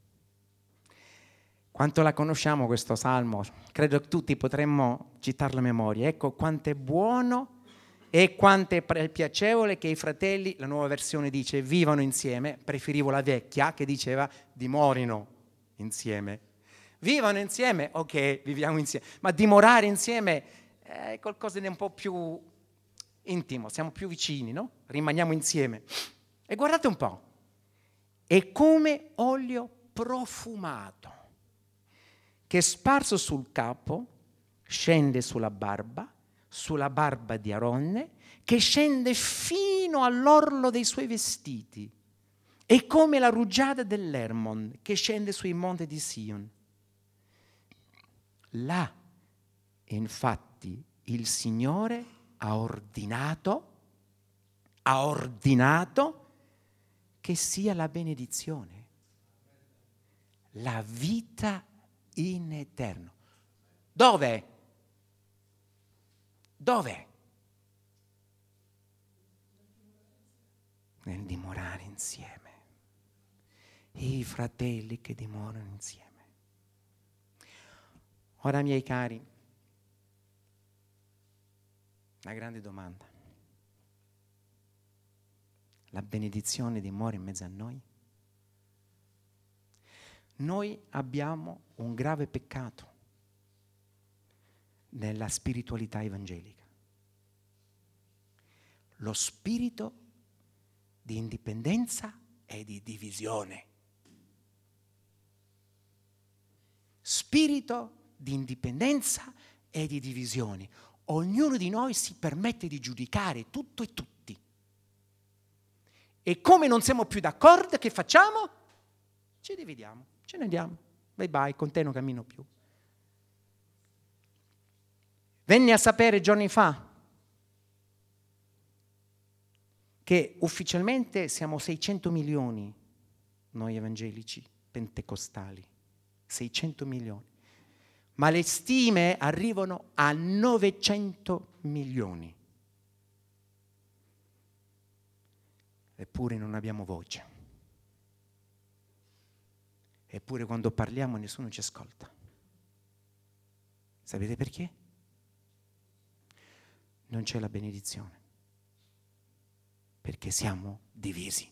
Quanto la conosciamo questo salmo? Credo che tutti potremmo citarlo a memoria. Ecco quanto è buono e quanto è piacevole che i fratelli, la nuova versione dice, vivano insieme. Preferivo la vecchia che diceva dimorino insieme. Vivano insieme, ok, viviamo insieme. Ma dimorare insieme è qualcosa di un po' più intimo, siamo più vicini, no? Rimaniamo insieme. E guardate un po'. È come olio profumato che sparso sul capo scende sulla barba, sulla barba di Aronne, che scende fino all'orlo dei suoi vestiti. È come la rugiada dell'Hermon che scende sui monti di Sion. Là, infatti, il Signore ha ordinato, ha ordinato che sia la benedizione, la vita in eterno. Dove? Dove? Nel dimorare insieme. I fratelli che dimorano insieme. Ora, miei cari, una grande domanda. La benedizione dimora in mezzo a noi? Noi abbiamo un grave peccato nella spiritualità evangelica. Lo spirito di indipendenza e di divisione. Spirito di indipendenza e di divisione. Ognuno di noi si permette di giudicare tutto e tutti. E come non siamo più d'accordo, che facciamo? Ci dividiamo, ce ne andiamo. Bye bye, con te non cammino più. Venne a sapere giorni fa che ufficialmente siamo seicento milioni noi evangelici pentecostali. seicento milioni. Ma le stime arrivano a novecento milioni. Eppure non abbiamo voce. Eppure quando parliamo nessuno ci ascolta. Sapete perché? Non c'è la benedizione. Perché siamo divisi.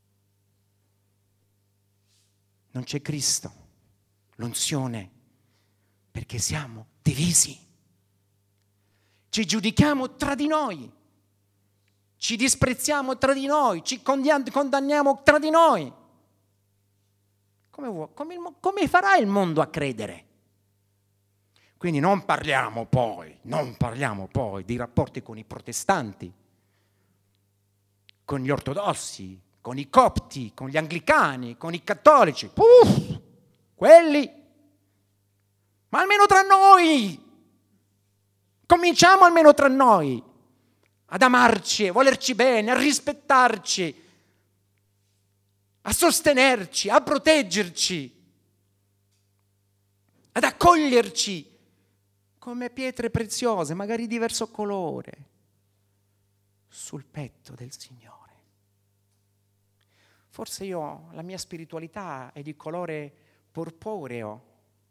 Non c'è Cristo, l'unzione, perché siamo divisi. Ci giudichiamo tra di noi, ci disprezziamo tra di noi, ci condanniamo tra di noi. Come, vuoi, come, come farà il mondo a credere? Quindi non parliamo poi, non parliamo poi di rapporti con i protestanti, con gli ortodossi, con i copti, con gli anglicani, con i cattolici. Uff, quelli. Ma almeno tra noi. Cominciamo almeno tra noi ad amarci, a volerci bene, a rispettarci, a sostenerci, a proteggerci, ad accoglierci come pietre preziose, magari di diverso colore, sul petto del Signore. Forse io, la mia spiritualità è di colore porporeo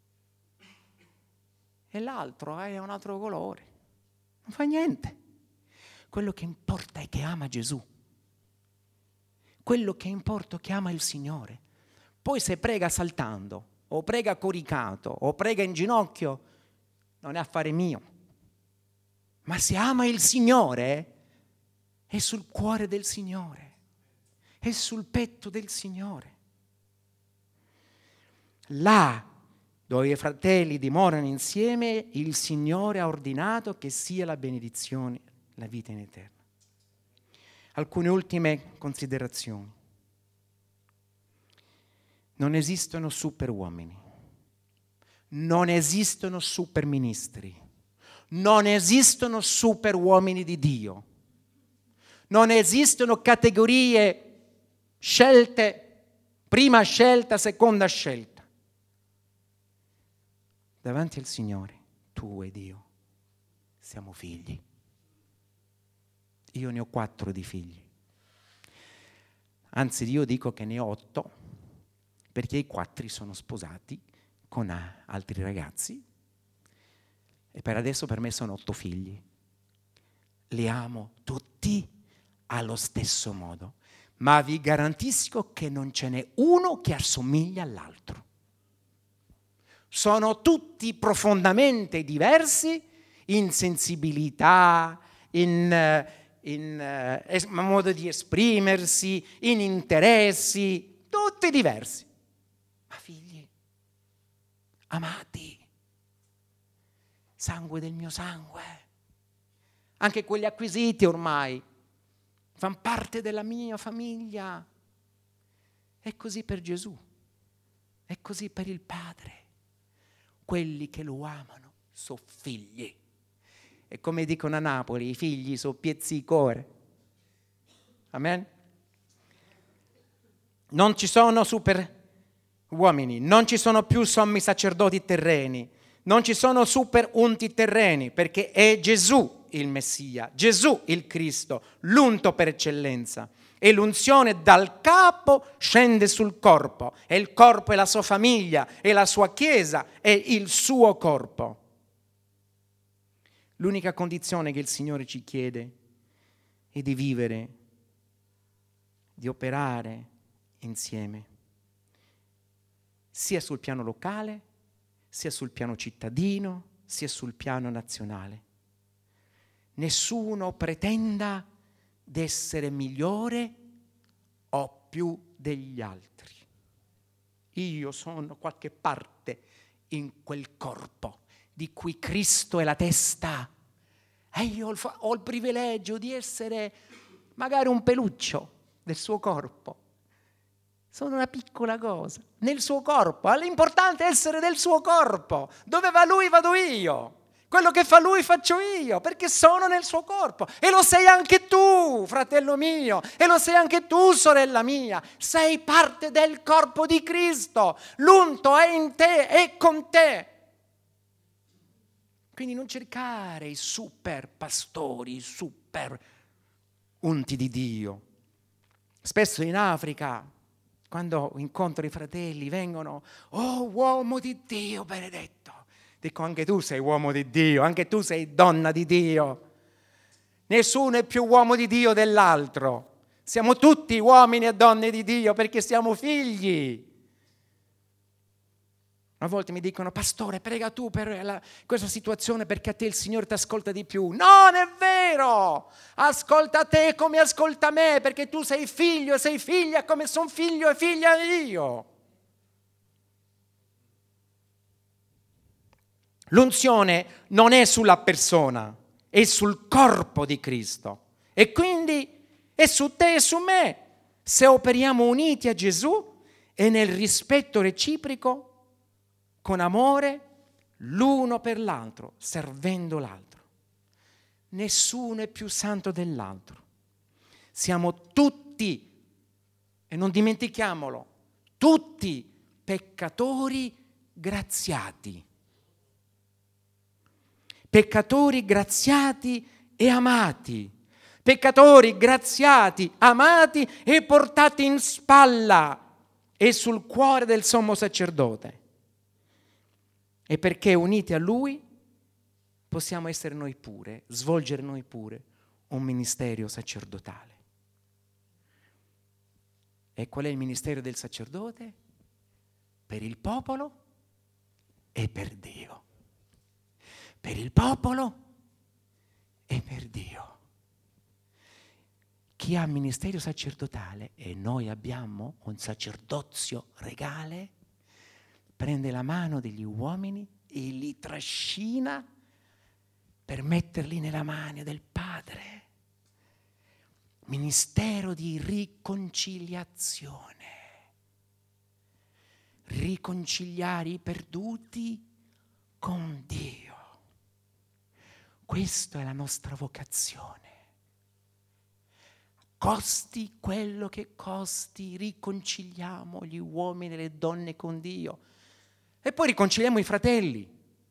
e l'altro è un altro colore. Non fa niente. Quello che importa è che ama Gesù. Quello che importa è che ama il Signore. Poi se prega saltando, o prega coricato, o prega in ginocchio, non è affare mio. Ma se ama il Signore, è sul cuore del Signore. È sul petto del Signore. Là dove i fratelli dimorano insieme, il Signore ha ordinato che sia la benedizione, la vita in eterno. Alcune ultime considerazioni. Non esistono superuomini. Non esistono super ministri, non esistono super uomini di Dio, non esistono categorie, scelte, prima scelta, seconda scelta. Davanti al Signore, tu ed io siamo figli. Io ne ho quattro di figli. Anzi, io dico che ne ho otto, perché i quattro sono sposati con altri ragazzi e per adesso per me sono otto figli. Li amo tutti allo stesso modo, ma vi garantisco che non ce n'è uno che assomiglia all'altro. Sono tutti profondamente diversi in sensibilità, in, in uh, modo di esprimersi, in interessi, tutti diversi, ma figli amati, sangue del mio sangue, anche quelli acquisiti ormai, fanno parte della mia famiglia. È così per Gesù, è così per il Padre. Quelli che lo amano sono figli. E come dicono a Napoli, i figli sono piezzicore. Amen? Non ci sono super uomini, non ci sono più sommi sacerdoti terreni, non ci sono super unti terreni, perché è Gesù il Messia, Gesù il Cristo, l'unto per eccellenza. E l'unzione dal capo scende sul corpo, e il corpo è la sua famiglia, è la sua chiesa, è il suo corpo. L'unica condizione che il Signore ci chiede è di vivere, di operare insieme, sia sul piano locale, sia sul piano cittadino, sia sul piano nazionale. Nessuno pretenda di essere migliore o più degli altri. Io sono qualche parte in quel corpo di cui Cristo è la testa e io ho il, ho il privilegio di essere magari un peluccio del suo corpo. Sono una piccola cosa nel suo corpo. L'importante è essere del suo corpo. Dove va lui vado io. Quello che fa lui faccio io, perché sono nel suo corpo. E lo sei anche tu, fratello mio. E lo sei anche tu, sorella mia. Sei parte del corpo di Cristo. L'unto è in te, è con te. Quindi non cercare i super pastori, i super unti di Dio. Spesso in Africa, quando incontro i fratelli, vengono, oh uomo di Dio benedetto. Dico, anche tu sei uomo di Dio, anche tu sei donna di Dio. Nessuno è più uomo di Dio dell'altro. Siamo tutti uomini e donne di Dio perché siamo figli. A volte mi dicono, pastore, prega tu per la, questa situazione perché a te il Signore ti ascolta di più. Non è vero! Ascolta te come ascolta me, perché tu sei figlio e sei figlia come sono figlio e figlia io. L'unzione non è sulla persona, è sul corpo di Cristo. E quindi è su te e su me. Se operiamo uniti a Gesù e nel rispetto reciproco, con amore, l'uno per l'altro, servendo l'altro. Nessuno è più santo dell'altro. Siamo tutti, e non dimentichiamolo, tutti peccatori graziati. Peccatori graziati e amati. Peccatori graziati, amati e portati in spalla e sul cuore del sommo sacerdote. E perché uniti a Lui possiamo essere noi pure, svolgere noi pure un ministero sacerdotale. E qual è il ministero del sacerdote? Per il popolo e per Dio. Per il popolo e per Dio. Chi ha ministero sacerdotale, e noi abbiamo un sacerdozio regale, prende la mano degli uomini e li trascina per metterli nella mano del Padre. Ministero di riconciliazione. Riconciliare i perduti con Dio. Questa è la nostra vocazione. Costi quello che costi, riconciliamo gli uomini e le donne con Dio. E poi riconciliamo i fratelli.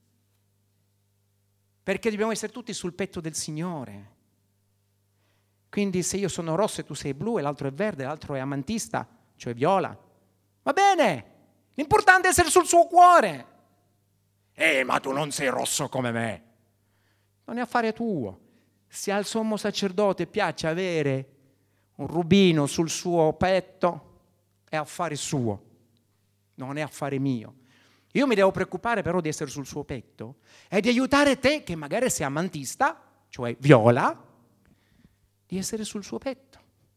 Perché dobbiamo essere tutti sul petto del Signore. Quindi se io sono rosso e tu sei blu e l'altro è verde, l'altro è amantista, cioè viola, va bene, l'importante è essere sul suo cuore. Eh, ma tu non sei rosso come me. Non è affare tuo. Se al sommo sacerdote piace avere un rubino sul suo petto, è affare suo, non è affare mio. Io mi devo preoccupare però di essere sul suo petto e di aiutare te, che magari sei amantista, cioè viola, di essere sul suo petto.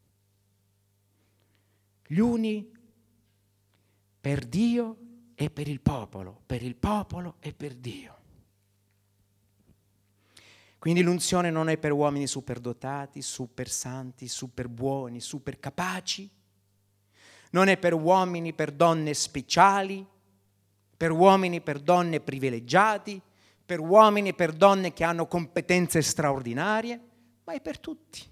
Gli uni per Dio e per il popolo, per il popolo e per Dio. Quindi l'unzione non è per uomini superdotati, super santi, super buoni, super capaci. Non è per uomini, per donne speciali, per uomini, per donne privilegiati, per uomini, per donne che hanno competenze straordinarie, ma è per tutti.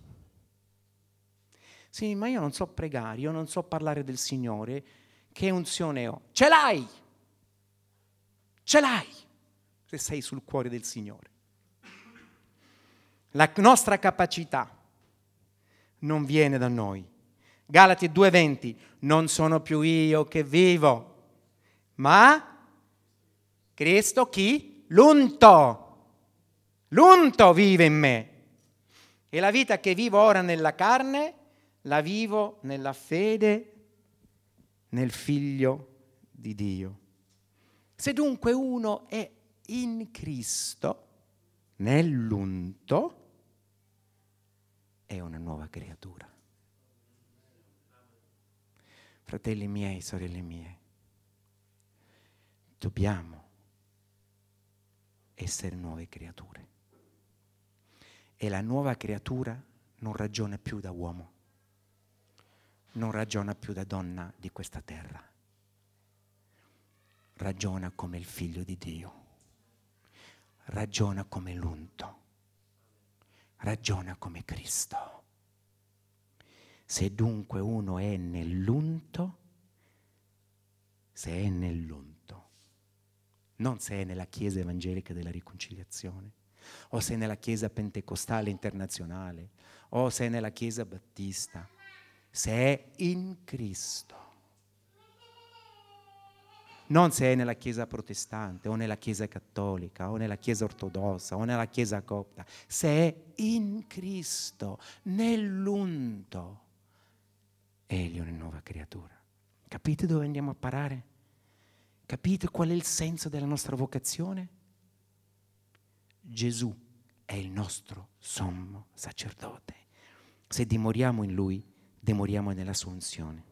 Sì, ma io non so pregare, io non so parlare del Signore, che unzione ho? Ce l'hai! Ce l'hai! Se sei sul cuore del Signore. La nostra capacità non viene da noi. Galati due venti, non sono più io che vivo, ma Cristo chi? L'unto. L'unto vive in me. E la vita che vivo ora nella carne, la vivo nella fede nel Figlio di Dio. Se dunque uno è in Cristo, nell'unto, è una nuova creatura. Fratelli miei, sorelle mie, dobbiamo essere nuove creature. E la nuova creatura non ragiona più da uomo, non ragiona più da donna di questa terra, ragiona come il Figlio di Dio, ragiona come l'unto, ragiona come Cristo. Se dunque uno è nell'unto, se è nell'unto, non se è nella Chiesa Evangelica della Riconciliazione, o se è nella Chiesa Pentecostale Internazionale, o se è nella Chiesa Battista, se è in Cristo. Non se è nella Chiesa protestante, o nella Chiesa cattolica, o nella Chiesa ortodossa, o nella Chiesa copta. Se è in Cristo, nell'unto, egli è una nuova creatura. Capite dove andiamo a parare? Capite qual è il senso della nostra vocazione? Gesù è il nostro sommo sacerdote. Se dimoriamo in Lui, dimoriamo nella sua unzione.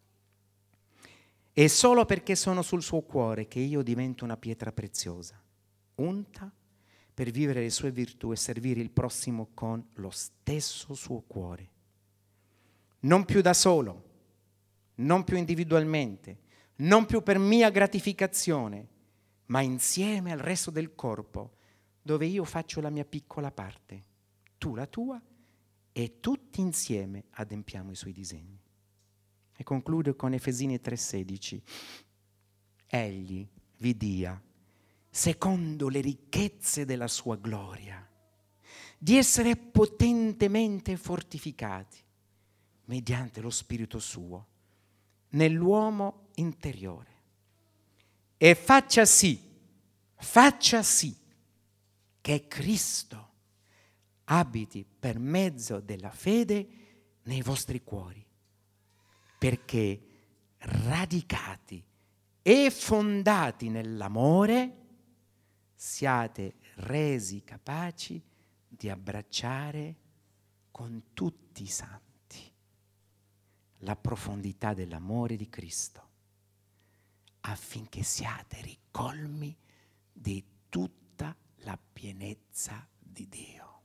È solo perché sono sul suo cuore che io divento una pietra preziosa, unta per vivere le sue virtù e servire il prossimo con lo stesso suo cuore. Non più da solo, non più individualmente, non più per mia gratificazione, ma insieme al resto del corpo, dove io faccio la mia piccola parte, tu la tua, e tutti insieme adempiamo i suoi disegni. E concludo con Efesini tre sedici. Egli vi dia, secondo le ricchezze della sua gloria, di essere potentemente fortificati mediante lo Spirito suo nell'uomo interiore. E faccia sì, faccia sì che Cristo abiti per mezzo della fede nei vostri cuori, perché radicati e fondati nell'amore siate resi capaci di abbracciare con tutti i santi la profondità dell'amore di Cristo, affinché siate ricolmi di tutta la pienezza di Dio.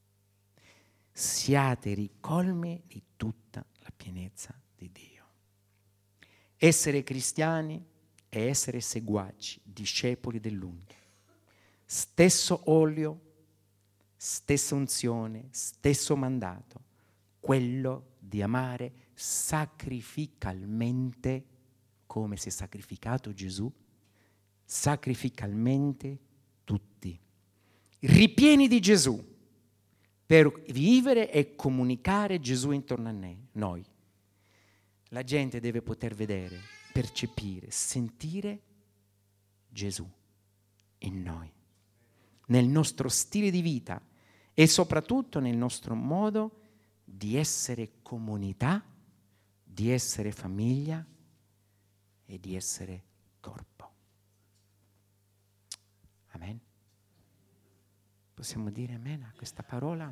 Siate ricolmi di tutta la pienezza di Dio. Essere cristiani è essere seguaci, discepoli dell'unto. stesso olio, stessa unzione, stesso mandato, quello di amare sacrificalmente, come si è sacrificato Gesù, sacrificalmente tutti, ripieni di Gesù, per vivere e comunicare Gesù intorno a noi. La gente deve poter vedere, percepire, sentire Gesù in noi, nel nostro stile di vita e soprattutto nel nostro modo di essere comunità, di essere famiglia e di essere corpo. Amen. Possiamo dire amen a questa parola?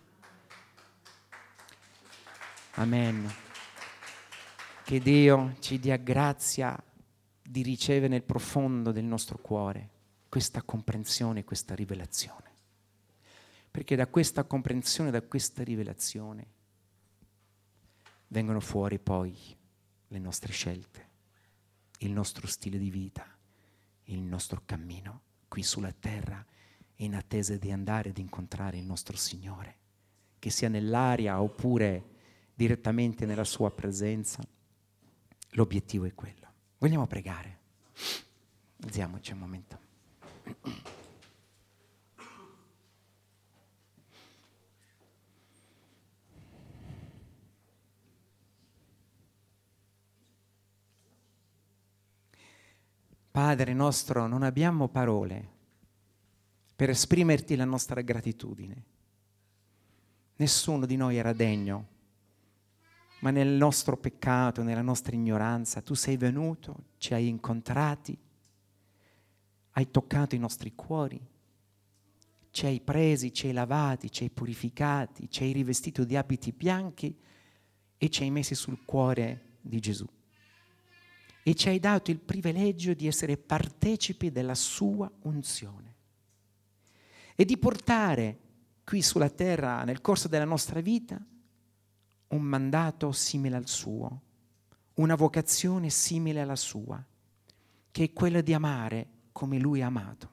Amen. Che Dio ci dia grazia di ricevere nel profondo del nostro cuore questa comprensione, questa rivelazione. Perché da questa comprensione, da questa rivelazione, vengono fuori poi le nostre scelte, il nostro stile di vita, il nostro cammino qui sulla terra, in attesa di andare ad incontrare il nostro Signore, che sia nell'aria oppure direttamente nella sua presenza. L'obiettivo è quello. Vogliamo pregare? Alziamoci un momento. Padre nostro, non abbiamo parole per esprimerti la nostra gratitudine. Nessuno di noi era degno, ma nel nostro peccato, nella nostra ignoranza, tu sei venuto, ci hai incontrati, hai toccato i nostri cuori, ci hai presi, ci hai lavati, ci hai purificati, ci hai rivestito di abiti bianchi e ci hai messi sul cuore di Gesù. E ci hai dato il privilegio di essere partecipi della sua unzione e di portare qui sulla terra, nel corso della nostra vita, un mandato simile al suo, una vocazione simile alla sua, che è quella di amare come Lui ha amato.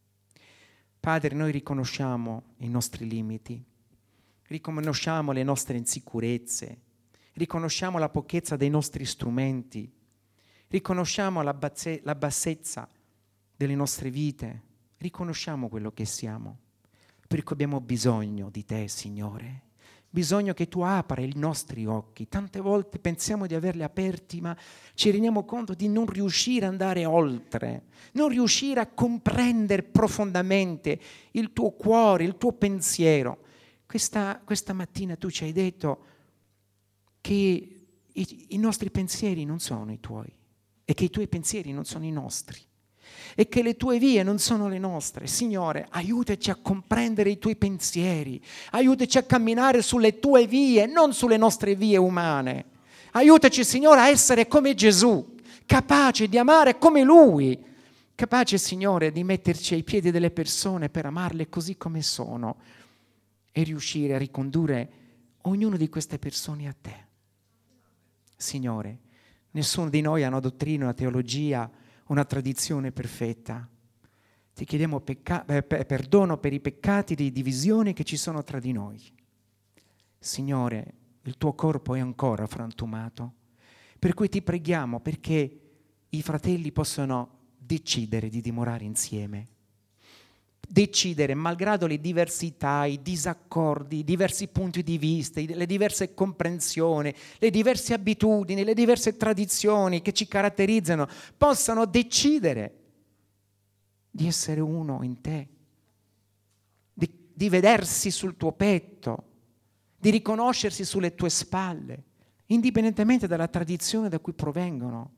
Padre, noi riconosciamo i nostri limiti, riconosciamo le nostre insicurezze, riconosciamo la pochezza dei nostri strumenti, riconosciamo la, bazze- la bassezza delle nostre vite, riconosciamo quello che siamo, perché abbiamo bisogno di Te, Signore. Bisogno che Tu apra i nostri occhi. Tante volte pensiamo di averli aperti, ma ci rendiamo conto di non riuscire ad andare oltre, non riuscire a comprendere profondamente il Tuo cuore, il Tuo pensiero. Questa, questa mattina Tu ci hai detto che i, i nostri pensieri non sono i Tuoi e che i Tuoi pensieri non sono i nostri e che le Tue vie non sono le nostre. Signore, aiutaci a comprendere i Tuoi pensieri, aiutaci a camminare sulle Tue vie, non sulle nostre vie umane. Aiutaci, Signore, a essere come Gesù, capaci di amare come Lui, capaci, Signore, di metterci ai piedi delle persone per amarle così come sono e riuscire a ricondurre ognuno di queste persone a Te. Signore, nessuno di noi ha una dottrina, una teologia, una tradizione perfetta. Ti chiediamo pecca- eh, perdono per i peccati di divisione che ci sono tra di noi. Signore, il Tuo corpo è ancora frantumato, per cui Ti preghiamo perché i fratelli possano decidere di dimorare insieme. Decidere, malgrado le diversità, i disaccordi, i diversi punti di vista, le diverse comprensioni, le diverse abitudini, le diverse tradizioni che ci caratterizzano, possano decidere di essere uno in Te, di, di vedersi sul Tuo petto, di riconoscersi sulle Tue spalle, indipendentemente dalla tradizione da cui provengono.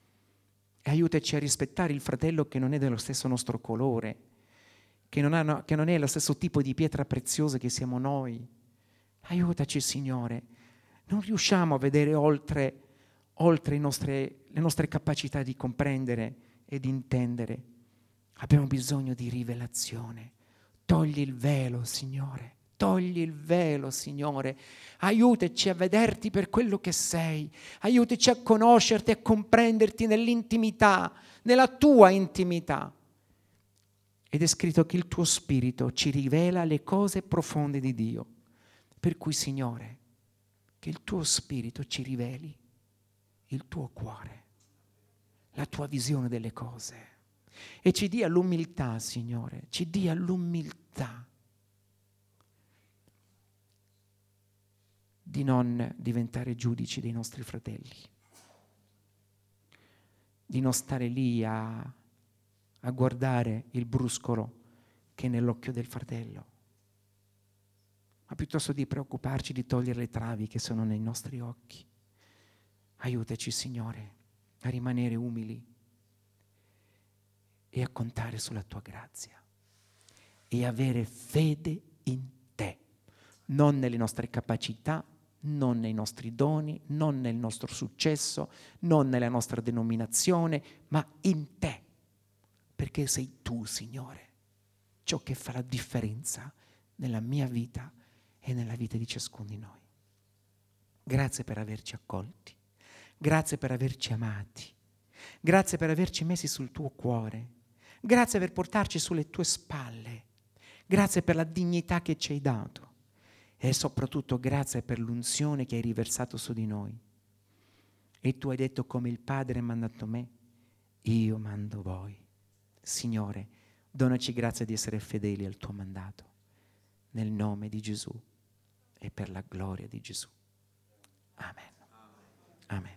E aiutaci a rispettare il fratello che non è dello stesso nostro colore, Che non, hanno, che non è lo stesso tipo di pietra preziosa che siamo noi. Aiutaci, Signore. Non riusciamo a vedere oltre, oltre i nostre, le nostre capacità di comprendere e di intendere. Abbiamo bisogno di rivelazione. Togli il velo, Signore. Togli il velo, Signore. Aiutaci a vederti per quello che sei. Aiutaci a conoscerti e a comprenderti nell'intimità, nella Tua intimità. Ed è scritto che il tuo spirito ci rivela le cose profonde di Dio. Per cui, Signore, che il tuo spirito ci riveli il tuo cuore, la tua visione delle cose. E ci dia l'umiltà, Signore, ci dia l'umiltà di non diventare giudici dei nostri fratelli, di non stare lì a, a guardare il bruscolo che è nell'occhio del fratello, ma piuttosto di preoccuparci di togliere le travi che sono nei nostri occhi. Aiutaci, Signore, a rimanere umili e a contare sulla tua grazia e avere fede in te, non nelle nostre capacità, non nei nostri doni, non nel nostro successo, non nella nostra denominazione, ma in te, perché sei tu, Signore, ciò che fa la differenza nella mia vita e nella vita di ciascuno di noi. Grazie per averci accolti, grazie per averci amati, grazie per averci messi sul tuo cuore, grazie per portarci sulle tue spalle, grazie per la dignità che ci hai dato e soprattutto grazie per l'unzione che hai riversato su di noi. E tu hai detto: come il Padre ha mandato me, io mando voi. Signore, donaci grazia di essere fedeli al tuo mandato, nel nome di Gesù e per la gloria di Gesù. Amen. Amen.